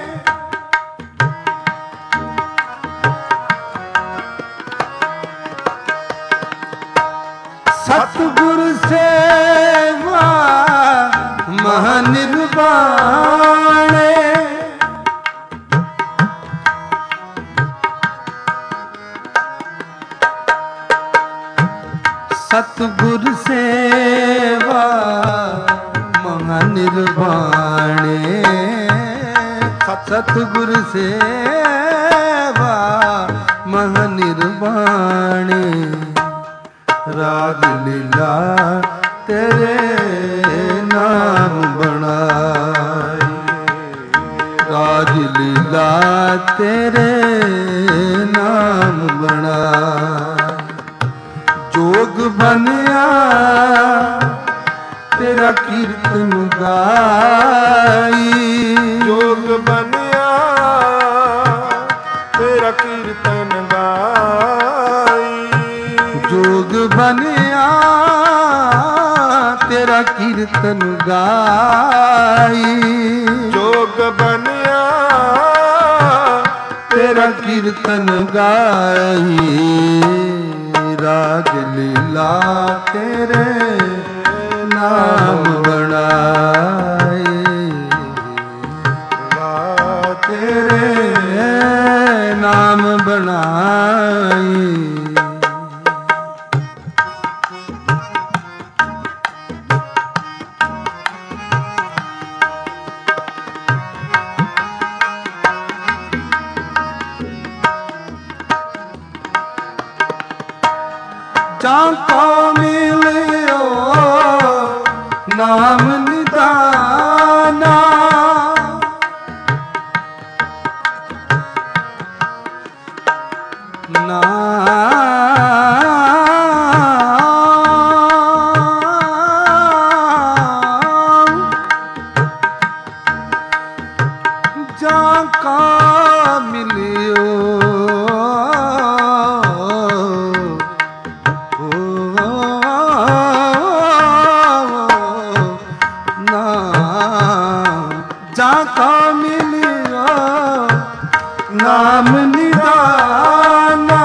ਸਤਿਗੁਰ ਸੇਵਾ ਮਹ ਨਿਰਵਾਣੇ। ਸਤਿਗੁਰ ਸੇਵਾ ਮਹ ਨਿਰਵਾਣੇ। ਸਤਿਗੁਰ ਸੇਵਾ ਮਹ ਨਿਰਵਾਣੇ। ਰਾਜ ਲੀਲਾ ਤੇਰੇ ਨਾਮ ਬਣਾਈ। ਰਾਜ ਲੀਲਾ ਤੇਰੇ ਨਾਮ ਬਣਾਈ। ਜੋਗ ਬਣਿਆ ਤੇਰਾ ਕੀਰਤਨ ਗਾਈ। ਜੋਗ ਬਨਿਆ ਬਨਿਆ ਤੇਰਾ ਕੀਰਤਨ ਗਾਈ, ਜੋਗ ਬਨਿਆ ਤੇਰਾ ਕੀਰਤਨ ਗਾਈ, ਰਾਜ ਲੀਲਾ ਤੇਰੇ ਨਾਮ ਬਣਾਈ, ਵਾ ਤੇਰੇ ਨਾਮ ਬਣਾਈ। ਜਾਂ ਕੋ ਮਿਲਿਓ ਨਾਮ ਨਿਦਾਨਾ, ਨਾਮ ਜਾਂ ਕੋ ਮਿਲਿਓ ਨਾਮ ਨਿਦਾਨਾ,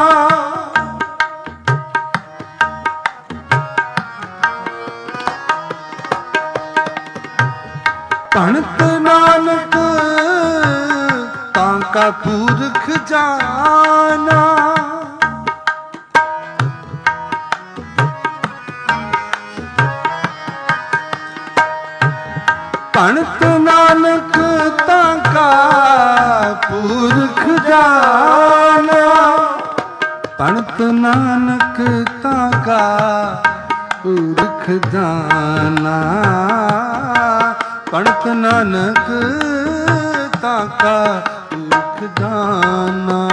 ਭਣਤ ਨਾਨਕ ਤਾਂ ਕਾ ਪੁਰਖ ਜਾਨਾ, ਭਣਤ ਨਾਨਕ ਤਾਂ ਕਾ ਪੁਰਖ ਜਾਨਾ, ਭਣਤ ਨਾਨਕ ਤਾਂ ਕਾ ਪੁਰਖ ਜਾਨਾ, ਭਣਤ ਨਾਨਕ ਤਾਂ ਕਾ ਪੁਰਖ ਜਾਨਾ,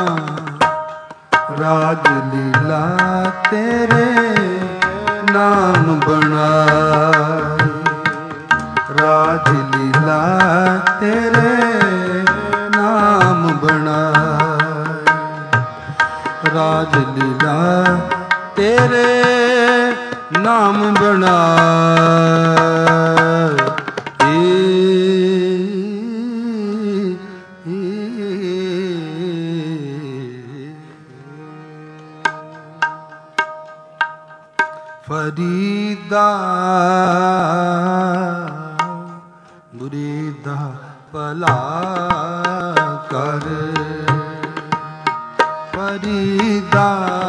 ਰਾਜ ਲੀਲਾ ਤੇਰੇ ਨਾਮ ਬਣਾਈ, ਰਾਜ ਲੀਲਾ ਤੇਰੇ ਨਾਮ ਬਣਾਈ, ਰਾਜ ਲੀਲਾ ਤੇਰੇ ਨਾਮ ਬਣਾਈ। ਫਰੀਦਾ ਬੁਰੀ ਦਾ ਭਲਾ ਕਰ, ਫਰੀਦਾ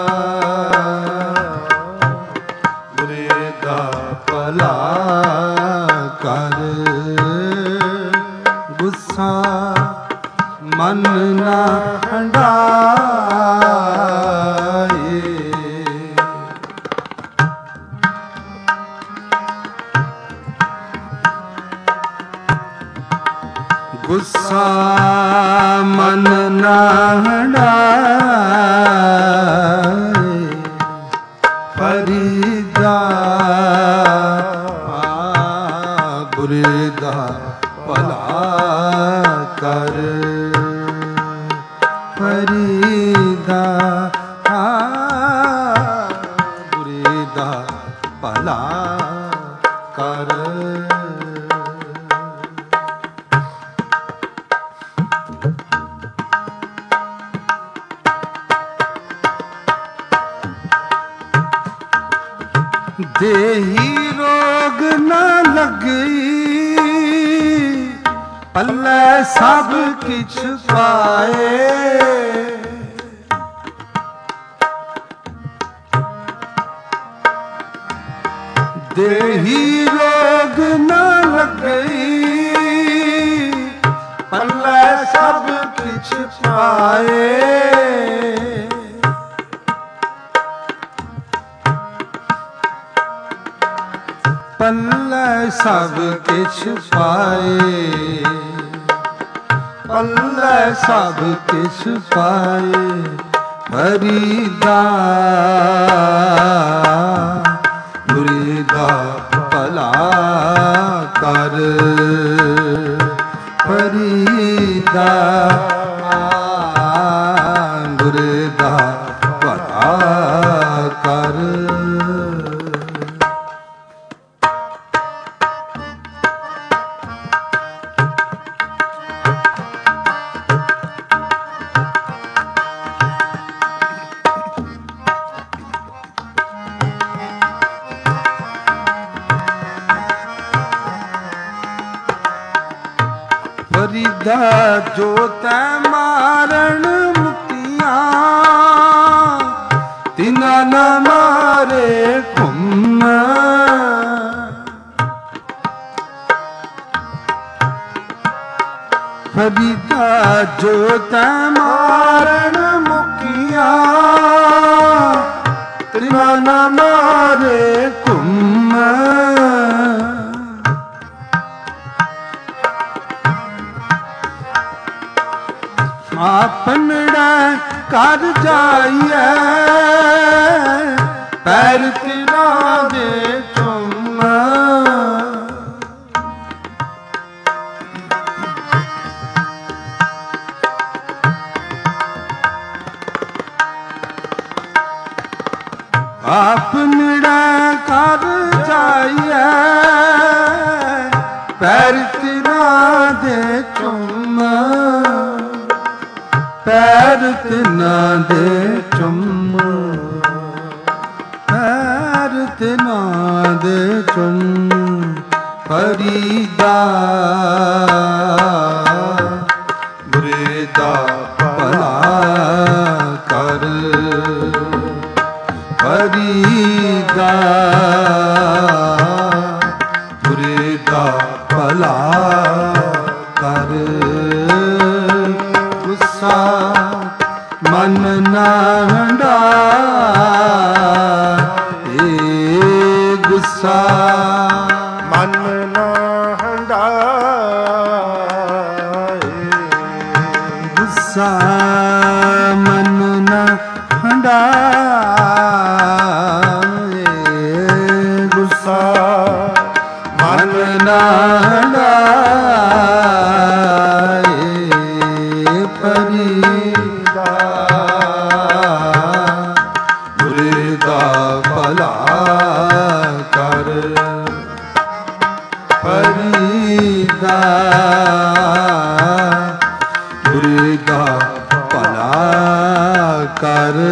ਬੁਰੀ ਦਾ ਭਲਾ ਕਰ, ਗੁੱਸਾ ਮਨ ਨਾ ਹੰਡਾਏ, ਗੁੱਸਾ ਮਨ ਨਾ ਹੰਡਾਏ, ਫਰੀਦਾ ਬੁਰੇ ਦਾ ਭਲਾ ਕਰ, ਫਰੀਦਾ ਬੁਰੇ ਦਾ ਭਲਾ ਕਰ। ਦੇਹੀ ਰੋਗ ਨਾ ਲੱਗਈ, ਪੱਲੇ ਸਭ ਕਿਛ ਪਾਏ, ਦੇਹੀ ਰੋਗ ਨਾ ਲੱਗਈ, ਪੱਲੇ ਸਭ ਕਿਛ ਪਾਏ, ਪੱਲੇ ਸਭ ਕਿਛ ਪਾਏ, ਪੱਲੇ ਸਭ ਕਿਛ ਪਾਏ, ਫਰੀਦਾ ਬੁਰੀ ਦਾ ਭਲਾ ਕਰ, ਫਰੀਦਾ ਬੁਰੀ ਦਾ ਭਲਾ ਕਰ। ਫਰੀਦਾ ਜੋ ਤੈ ਮਾਰਨ ਮੁਕੀਆਂ, ਤਿਨਾ ਨਾ ਮਾਰੇ ਘੁੰਮ। ਫਰੀਦਾ ਜੋ ਤੈ ਮਾਰਨ ਮੁਕੀਆਂ, ਤਿਨਾ ਨਾ ਮਾਰੇ ਘੁੰਮ। ਆਪਨੜਾ ਕਰ ਜਾਈਐ, ਪੈਰ ਤਿਨਾ ਦੇ ਚੁੰਮ। ਆਪਨੜਾ ਕਰ ਜਾਈਐ, ਪੈਰ ਤਿਨਾ ਦੇ ਚੁੰਮ। ਪੈਰ ਤਿਨਾ ਦੇ ਚੁੰਮ, ਪੈਰ ਤਿਨਾ ਦੇ ਚੁੰਮ। ਫਰੀਦਾ ਬੁਰੇ ਦਾ ਭਲਾ ਕਰ, ਫਰੀਦਾ ਬੁਰੇ ਦਾ ਭਲਾ ਕਰ। ਗੁੱਸਾ ਮਨ ਨਾ ਹੰਡਾ, ਏ ਗੁੱਸਾ ਮਨ ਨਾ ਹੰਡਾਏ। ਗੁੱਸਾ ਮਨ ਨਾ ਹੰਡਾਏ। ਗੁੱਸਾ ਮਨ ਨਾ ਹੰਡਾਏ। ਫਰੀਦਾ ਬੁਰੇ ਦਾ ਭਲਾ ਕਰ, ਫਰੀਦਾ ਬੁਰੇ ਦਾ ਭਲਾ ਕਰ।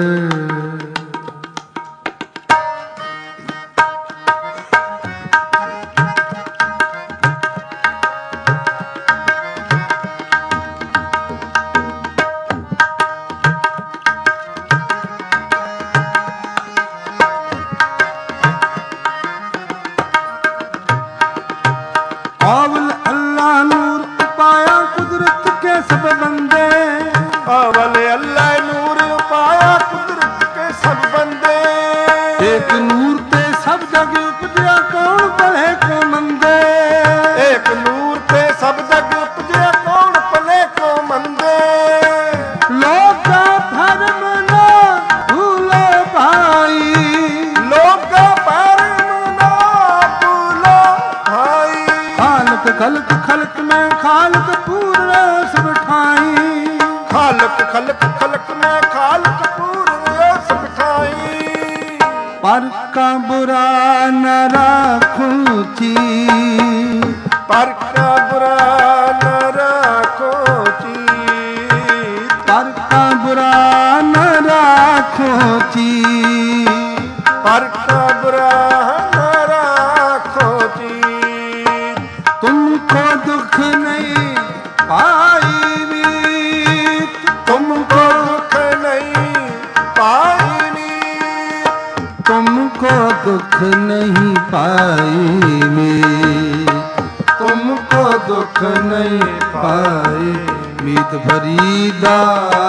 ਆਵਲ ਅੱਲਾ ਨੂਰ ਪਾਇਆ ਕੁਦਰਤ ਕੇ ਸਭ ਬੰਦੇ, ਆਵਲ ਅੱਲਾ ਨੂਰ ਪਾਇਆ ਕੁਦਰਤ ਕੇ ਸਭ ਬੰਦੇ। ਏਕ ਨੂਰ ਤੇ ਸਭ ਜਗ ਉਪਜਿਆ ਕੌਣ ਭਲੇ ਕੋ ਮੰਦੇ। ਏਕ ਨੂਰ ਤੇ ਸਭ ਜਗ ਉਪਜਿਆ ਕੌਣ ਭਲੇ ਕੋ ਮੰਦੇ। ਲੋਕਾ ਭਰਮ ਨਾ ਭੂਲੋ ਭਾਈ, ਲੋਕਾ ਭਰਮ ਨਾ ਭੂਲੋ ਭਾਈ। ਖਾਲਕ ਖਲਕ ਖਲਕ ਮੈਂ ਖਾਲਕ ਪੂਰਨ ਰਸ ਬਿਠਾਈ। ਖਾਲਕ ਖਲਕ ਖਲਕ ਮੈਂ ਖਾਲਕ ਪੂਰਨ ਰਸ ਬਿਠਾਈ। ਪਰ ਕਾ ਬੁਰਾ ਨ ਰਾਖੂ ਚੀ, ਪਰ ਕਾ ਬੁਰਾ ਨ ਰਾਖੋ ਚੀ। ਪਰ ਕਾ ਬੁਰਾ ਨ ਰਾਖੋ ਚੀ। ਪਰ ਕਾ ਬੁਰਾ ਨ ਰਾਖੋ ਚੀ। तुमको दुख नहीं पाई मीत, तुमको दुख नहीं पाई मीत। तुमको दुख नहीं पाई मीत। तुमको दुख नहीं पाई मीत। फरीदा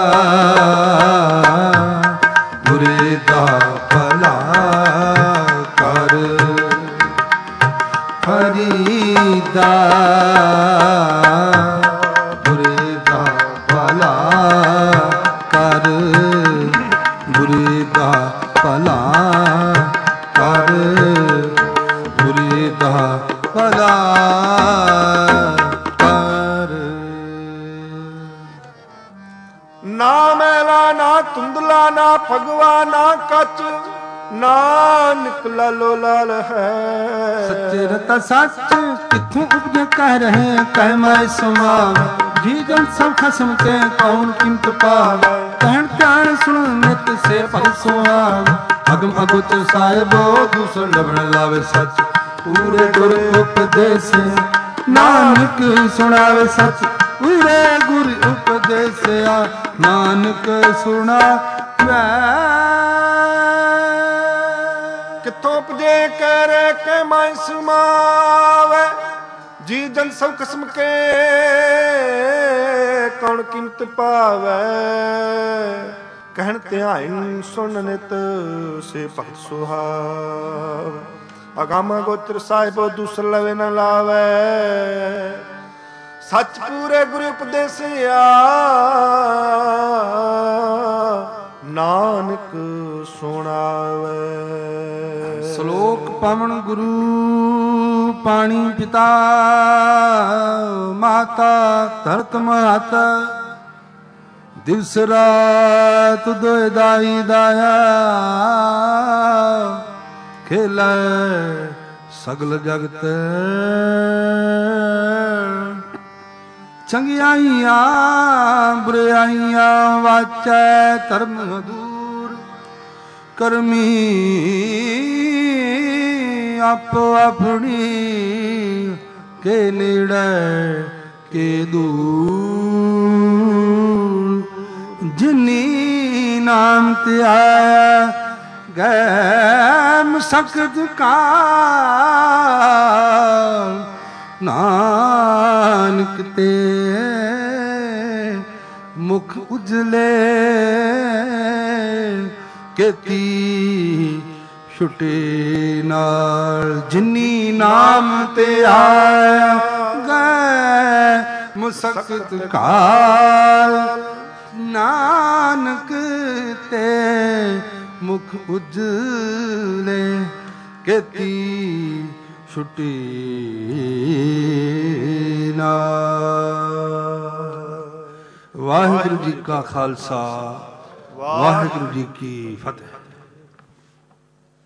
बुरे दा भला कर, फरीदा बुरे दा भला कर, बुरे दा भला कर, बुरे दा भला कर। ना मैला ना धुंधला ना फगवा ना कच, नानक लालो लाल है। सच्चे रता सच किथों उपजे कह रहे कह मैं सुमाव। जी जन सब खसम के कौन कीमत पाव। कहन ध्यान सुन नित से फल सुहाव। अगम अगुच साहिबो दूसर लबन लावे सच। पूरे गुर उपदेश नानक सुनावे सच। ਉਰੇ ਗੁਰ ਉਪਦੇਸਿਆ ਨਾਨਕ ਸੁਣਾ ਵੈ। ਕਿੱਥੋਂ ਉਪਜੇ ਕਰ ਕੇ ਮਾਇ ਸਮਾਵੇ, ਜੀ ਜਨ ਸਭ ਕਿਸਮ ਕੇ ਕੌਣ ਕੀਮਤ ਪਾਵੇ। ਕਹਿਣ ਧਿਆਨ ਸੁਣ ਨਿਤ ਸੇ ਭਗਤ ਸੁਹਾਵੇ। ਅਗਮ ਗੋਚਰ ਸਾਹਿਬ ਦੂਸਰ ਲਵੇ ਨ ਲਾਵੇ। ਸੱਚ ਪੂਰੇ ਗੁਰੂ ਉਪਦੇਸਿਆ ਨਾਨਕ ਸੁਣਾਵੇ। ਸ਼ਲੋਕ ਪਵਨ ਗੁਰੂ ਪਾਣੀ ਪਿਤਾ ਮਾਤਾ ਧਰਤ ਮਾਤਾ। ਦਿਵਸ ਰਾਤ ਦੋਇ ਦਾਈ ਦਾਇਆ ਖੇਲੇ ਸਗਲ ਜਗਤ। ਚੰਗਿਆਈਆਂ ਬੁਰਾਈਆਂ ਵਾਚੈ ਧਰਮ ਦੂਰ। ਕਰਮੀ ਆਪੋ ਆਪਣੀ ਕੇ ਨੇੜੇ ਕੇ ਦੂਰ। ਜਿਨੀ ਨਾਮ ਤੇ ਆਇਆ ਗੈ ਮਸਕਤ ਕਾਲ। ਨਾਨਕ ਤੇ ਮੁਖ ਉਜਲੇ ਕੀਤੀ ਛੁਟੇ ਨਾਲ। ਜਿਨੀ ਨਾਮ ਤੇ ਆਇਆ ਗਏ ਮੁਸਕਤ ਕਾਲ। ਨਾਨਕ ਤੇ ਮੁਖ ਉਜਲੇ ਕੀਤੀ ਛੁਟੀ ਨਾਲ। ਵਾਹਿਗੁਰੂ ਜੀ ਕਾ ਖਾਲਸਾ, ਵਾਹਿਗੁਰੂ ਜੀ ਕੀ ਫਤਿਹ।